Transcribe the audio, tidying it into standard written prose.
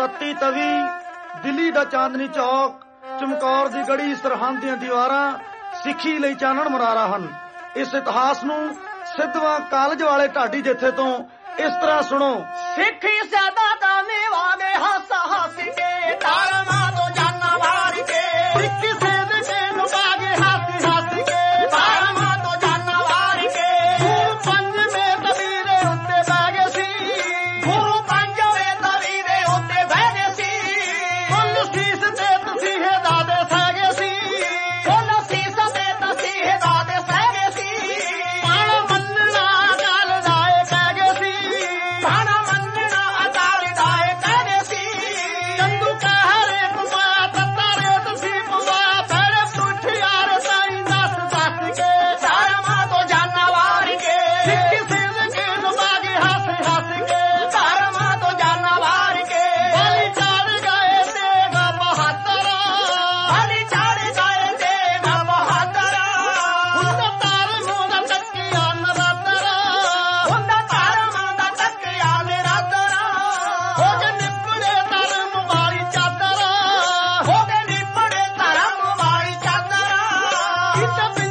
तत्ती तवी, दिल्ली दा चांदनी चौक, चमकौर दी गढ़ी, सरहंद ਦੀਆਂ ਦੀਵਾਰਾਂ ਸਿੱਖੀ ਲਈ ਚਾਨਣ ਮੁਰਾਰਾ ਹਨ। ਇਸ ਇਤਿਹਾਸ ਨੂੰ ਸਿੱਧਵਾਂ ਕਾਲਜ ਵਾਲੇ ਢਾਡੀ ਜਥੇ ਤੋਂ ਇਸ ਤਰ੍ਹਾਂ ਸੁਣੋ। ਸਿੱਖੀ ਸਦਾ ਦਾ ਮੇਵਾ ਦੇ ਹੱਸ ਹੱਸ ਕੇ ਧਰਮਾਂ ਤੋਂ ਜਾਨਾਂ ਵਾਰ ਕੇ, ਸਿੱਖੀ ਸੇਧ ਕੇ ਨੁਭਾਗੇ ਹੱਸ ਹੱਸ ਕੇ ਧਰਮਾਂ ਤੋਂ ਜਾਨਾਂ ਵਾਰ ਕੇ। ਗੁਰੂ ਪੰਜਵੇਂ ਤਵੀਰੇ ਉੱਤੇ ਬਹਿ ਗਏ ਸੀ, ਗੁਰੂ ਪੰਜਵੇਂ ਤਵੀਰੇ ਉੱਤੇ ਬਹਿ ਗਏ ਸੀ। ਫੁੱਲ ਸੀਸ ਤੇ ਤਸੀਹੇ ਦਾਦੇ ਸਹਿ ਗਏ ਸੀ, ਫੁੱਲ ਸੀਸ ਤੇ ਤਸੀਹੇ ਦਾਦੇ ਸਹਿ ਗਏ ਸੀ। ਪਾਣਾ ਮੰਨਣਾ ਅਕਾਲ ਦਾਏ ਕਹਿ ਗਏ ਸੀ, ਪਾਣਾ ਮੰਨਣਾ ਅਕਾਲ ਦਾਏ ਕਹਿ ਗਏ ਸੀ। ਚੰਦੂ ਕਹਿਰੇ ਪੁਆ ਤੱਤਾ ਰੇਤ ਸੀ ਪੁਆ, ਤੇਰੇ ਪੁੱਠਿਆਰ ਸਾਈਂ ਦੱਸ ਦੱਸ ਕੇ ਧਰਮਾਂ ਤੋਂ ਜਾਨਾਂ ਵਾਰ ਕੇ, ਸਿੱਖੀ ਸੇਧ ਕੇ ਨੁਭਾਗੇ ਹੱਸ ਹੱਸ ਕੇ ਧਰਮਾਂ ਤੋਂ ਜਾਨਾਂ ਵਾਰ ਕੇ। ਬਲੀ ਚੜ੍ਹ ਗਏ ਤੇਗ ਬਹਾਦਰ, ਬਲੀ ਚੜ੍ਹ ਗਏ ਤੇਗ ਬਹਾਦਰ। ਹੁੰਦਾ ਧਰਮ ਦਾ ਤੱਕਿਆ ਨਰਾਦਰ, ਹੁੰਦਾ ਧਰਮ ਦਾ ਤੱਕਿਆ ਨਰਾਦਰ। ਹੋ ਕੇ ਨਿਪੜੇ ਧਰਮ ਵਾਲੀ ਚਾਦਰ, ਹੋ ਕੇ ਨਿਪੜੇ ਧਰਮ ਵਾਲੀ ਚਾਦਰ।